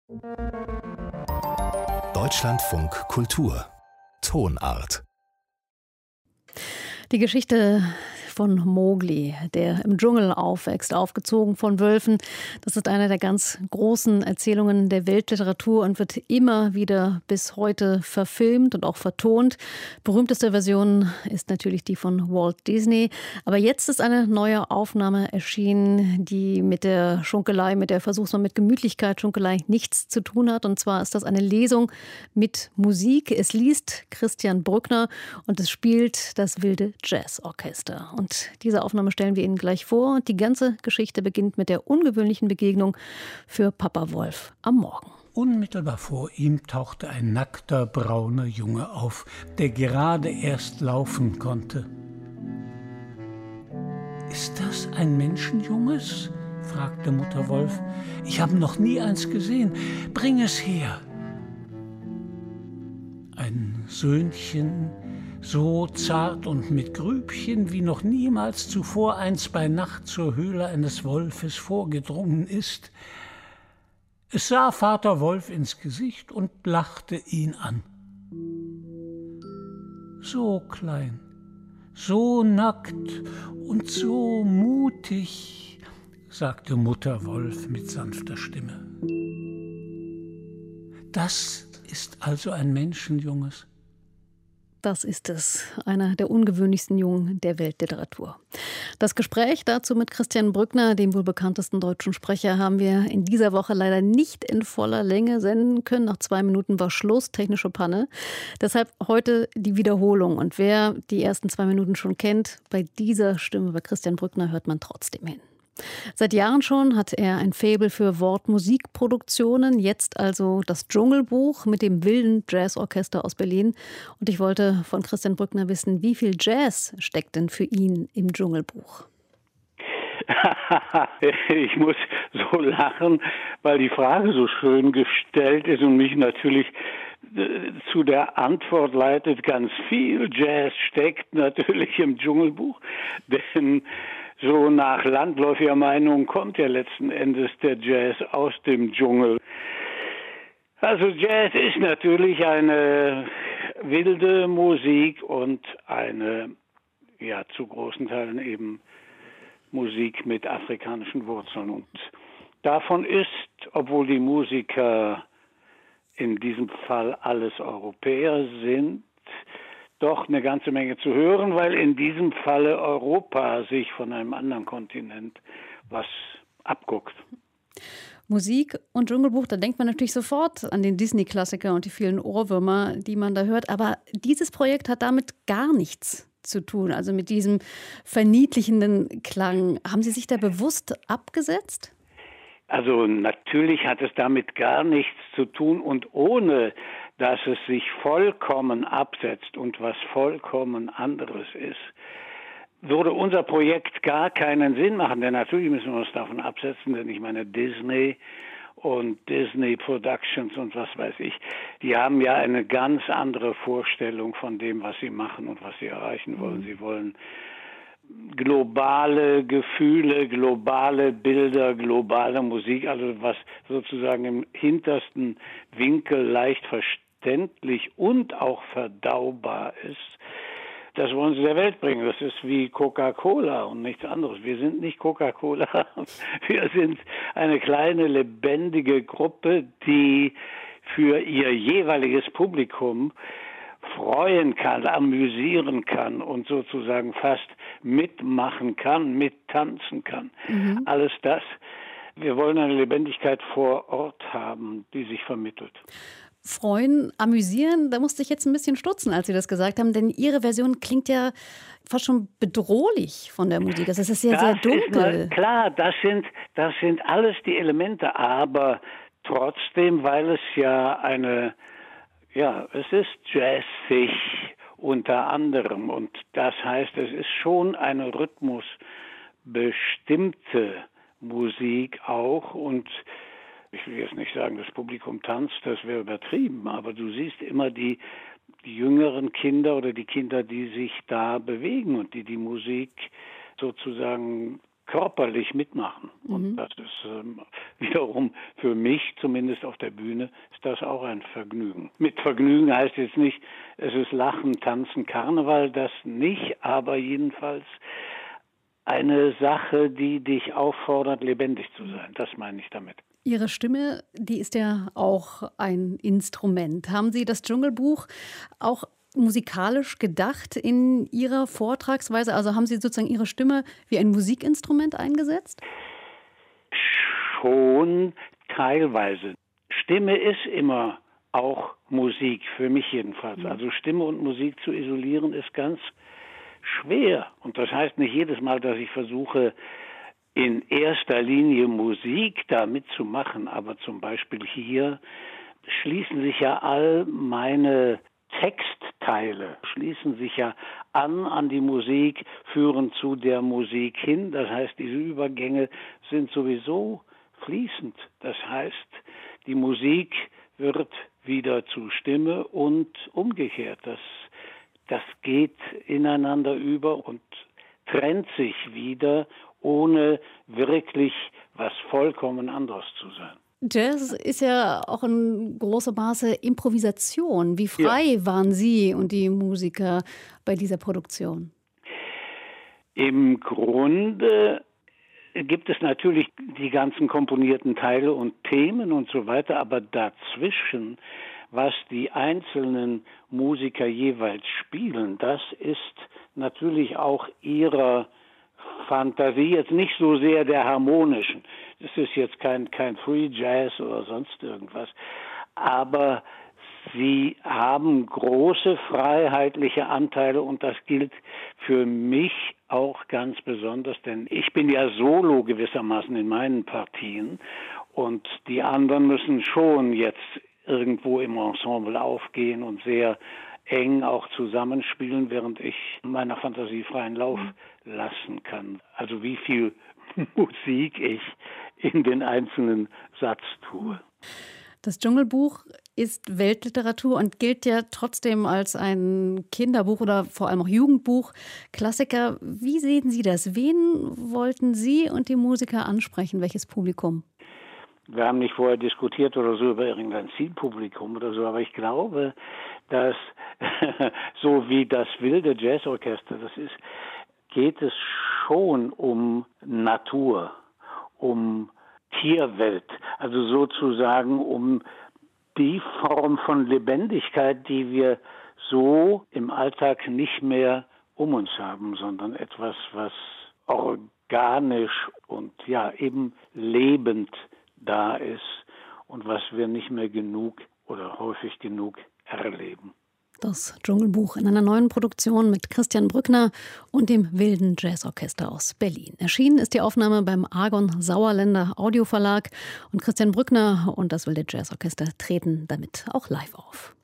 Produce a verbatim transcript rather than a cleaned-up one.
Deutschlandfunk Kultur Tonart. Die Geschichte von Mowgli, der im Dschungel aufwächst, aufgezogen von Wölfen. Das ist eine der ganz großen Erzählungen der Weltliteratur und wird immer wieder bis heute verfilmt und auch vertont. Berühmteste Version ist natürlich die von Walt Disney. Aber jetzt ist eine neue Aufnahme erschienen, die mit der Schunkelei, mit der Versuchsmal mit Gemütlichkeit Schunkelei nichts zu tun hat. Und zwar ist das eine Lesung mit Musik. Es liest Christian Brückner und es spielt das Wilde Jazzorchester. Und diese Aufnahme stellen wir Ihnen gleich vor. Und die ganze Geschichte beginnt mit der ungewöhnlichen Begegnung für Papa Wolf am Morgen. Unmittelbar vor ihm tauchte ein nackter, brauner Junge auf, der gerade erst laufen konnte. »Ist das ein Menschenjunges?« fragte Mutter Wolf. »Ich habe noch nie eins gesehen. Bring es her.« Ein Söhnchen, so zart und mit Grübchen, wie noch niemals zuvor eins bei Nacht zur Höhle eines Wolfes vorgedrungen ist. Es sah Vater Wolf ins Gesicht und lachte ihn an. So klein, so nackt und so mutig, sagte Mutter Wolf mit sanfter Stimme. Das ist also ein Menschenjunges. Das ist es, einer der ungewöhnlichsten Jungen der Weltliteratur. Das Gespräch dazu mit Christian Brückner, dem wohl bekanntesten deutschen Sprecher, haben wir in dieser Woche leider nicht in voller Länge senden können. Nach zwei Minuten war Schluss, technische Panne. Deshalb heute die Wiederholung. Und wer die ersten zwei Minuten schon kennt, bei dieser Stimme, bei Christian Brückner, hört man trotzdem hin. Seit Jahren schon hat er ein Faible für Wortmusikproduktionen, jetzt also das Dschungelbuch mit dem wilden Jazzorchester aus Berlin. Und ich wollte von Christian Brückner wissen, wie viel Jazz steckt denn für ihn im Dschungelbuch? Ich muss so lachen, weil die Frage so schön gestellt ist und mich natürlich zu der Antwort leitet. Ganz viel Jazz steckt natürlich im Dschungelbuch, denn so nach landläufiger Meinung kommt ja letzten Endes der Jazz aus dem Dschungel. Also Jazz ist natürlich eine wilde Musik und eine, ja, zu großen Teilen eben Musik mit afrikanischen Wurzeln. Und davon ist, obwohl die Musiker in diesem Fall alles Europäer sind, doch eine ganze Menge zu hören, weil in diesem Falle Europa sich von einem anderen Kontinent was abguckt. Musik und Dschungelbuch, da denkt man natürlich sofort an den Disney-Klassiker und die vielen Ohrwürmer, die man da hört. Aber dieses Projekt hat damit gar nichts zu tun, also mit diesem verniedlichenden Klang. Haben Sie sich da bewusst abgesetzt? Also natürlich hat es damit gar nichts zu tun und ohne dass es sich vollkommen absetzt und was vollkommen anderes ist, würde unser Projekt gar keinen Sinn machen. Denn natürlich müssen wir uns davon absetzen, denn ich meine Disney und Disney Productions und was weiß ich, die haben ja eine ganz andere Vorstellung von dem, was sie machen und was sie erreichen wollen. Sie wollen globale Gefühle, globale Bilder, globale Musik, also was sozusagen im hintersten Winkel leicht verständlich und auch verdaubar ist, das wollen sie der Welt bringen. Das ist wie Coca-Cola und nichts anderes. Wir sind nicht Coca-Cola, wir sind eine kleine, lebendige Gruppe, die für ihr jeweiliges Publikum freuen kann, amüsieren kann und sozusagen fast mitmachen kann, mittanzen kann. Mhm. Alles das. Wir wollen eine Lebendigkeit vor Ort haben, die sich vermittelt. Freuen, amüsieren, da musste ich jetzt ein bisschen stutzen, als Sie das gesagt haben, denn Ihre Version klingt ja fast schon bedrohlich von der Musik. Also es ist sehr, das sehr dunkel. Ist, klar, das sind, das sind alles die Elemente, aber trotzdem, weil es ja eine Ja, es ist jazzig unter anderem und das heißt, es ist schon eine rhythmusbestimmte Musik auch und ich will jetzt nicht sagen, das Publikum tanzt, das wäre übertrieben, aber du siehst immer die, die jüngeren Kinder oder die Kinder, die sich da bewegen und die die Musik sozusagen körperlich mitmachen. Mhm. Und das ist ähm, wiederum für mich, zumindest auf der Bühne, ist das auch ein Vergnügen. Mit Vergnügen heißt jetzt nicht, es ist Lachen, Tanzen, Karneval, das nicht, aber jedenfalls eine Sache, die dich auffordert, lebendig zu sein. Das meine ich damit. Ihre Stimme, die ist ja auch ein Instrument. Haben Sie das Dschungelbuch auch musikalisch gedacht in Ihrer Vortragsweise? Also haben Sie sozusagen Ihre Stimme wie ein Musikinstrument eingesetzt? Schon teilweise. Stimme ist immer auch Musik, für mich jedenfalls. Also Stimme und Musik zu isolieren ist ganz schwer. Und das heißt nicht jedes Mal, dass ich versuche, in erster Linie Musik da mitzumachen, aber zum Beispiel hier schließen sich ja all meine Textteile, schließen sich ja an an die Musik, führen zu der Musik hin. Das heißt, diese Übergänge sind sowieso fließend. Das heißt, die Musik wird wieder zu Stimme und umgekehrt. Das, das geht ineinander über und trennt sich wieder, ohne wirklich was vollkommen anderes zu sein. Jazz ist ja auch in großem Maße Improvisation. Wie frei ja. waren Sie und die Musiker bei dieser Produktion? Im Grunde gibt es natürlich die ganzen komponierten Teile und Themen und so weiter, aber dazwischen, was die einzelnen Musiker jeweils spielen, das ist natürlich auch ihrer Fantasie, jetzt nicht so sehr der harmonischen. Das ist jetzt kein, kein Free Jazz oder sonst irgendwas. Aber sie haben große freiheitliche Anteile und das gilt für mich auch ganz besonders, denn ich bin ja solo gewissermaßen in meinen Partien und die anderen müssen schon jetzt irgendwo im Ensemble aufgehen und sehr eng auch zusammenspielen, während ich meiner Fantasie freien Lauf lassen kann. Also wie viel Musik ich in den einzelnen Satz tue. Das Dschungelbuch ist Weltliteratur und gilt ja trotzdem als ein Kinderbuch oder vor allem auch Jugendbuch. Klassiker, wie sehen Sie das? Wen wollten Sie und die Musiker ansprechen? Welches Publikum? Wir haben nicht vorher diskutiert oder so über irgendein Zielpublikum oder so, aber ich glaube, dass so wie das wilde Jazzorchester, das ist, geht es schon um Natur, um Tierwelt, also sozusagen um die Form von Lebendigkeit, die wir so im Alltag nicht mehr um uns haben, sondern etwas, was organisch und ja eben lebend da ist und was wir nicht mehr genug oder häufig genug erleben. Das Dschungelbuch in einer neuen Produktion mit Christian Brückner und dem Wilden Jazzorchester aus Berlin. Erschienen ist die Aufnahme beim Argon Sauerländer Audioverlag und Christian Brückner und das Wilde Jazzorchester treten damit auch live auf.